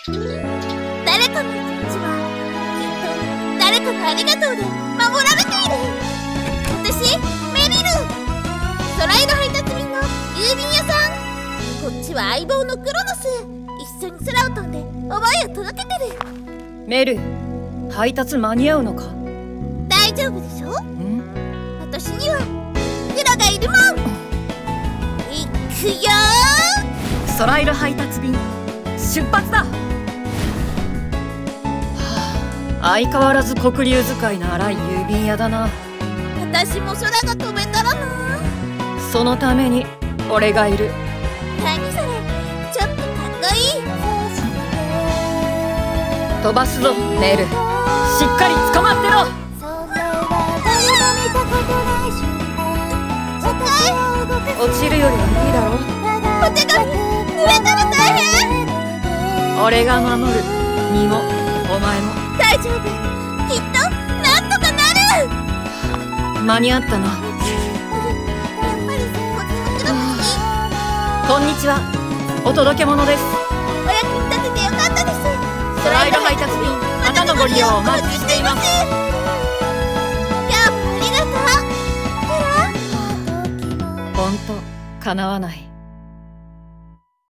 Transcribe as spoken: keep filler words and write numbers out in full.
誰かの一日はきっと誰かのありがとうで守られている。私メリル、空色配達便の郵便屋さん。こっちは相棒のクロノス。一緒に空を飛んで思いを届けてる。 メル、配達間に合うのか？ 大丈夫でしょ？ ん？ 私にはクロがいるもん。いくよー。 空色配達便出発だ。相変わらず黒竜使いの荒い郵便屋だな。 私も空が飛べたらな。 そのために俺がいる。 何それ、ちょっとかっこいい。 飛ばすぞメール、しっかり捕まってろ。落ちるよりはいいだろ。 お手紙濡れたら大変。 俺が守る。身もお前も大丈夫、きっとなんとかなる。 間に合ったな。 やっぱりこっちのクロも好き。 こんにちは、お届け物です。 お役に立ててよかったです。 空色配達便またのご利用をお待ちしています。 今日もありがとう。ほら、 ほんとかなわない。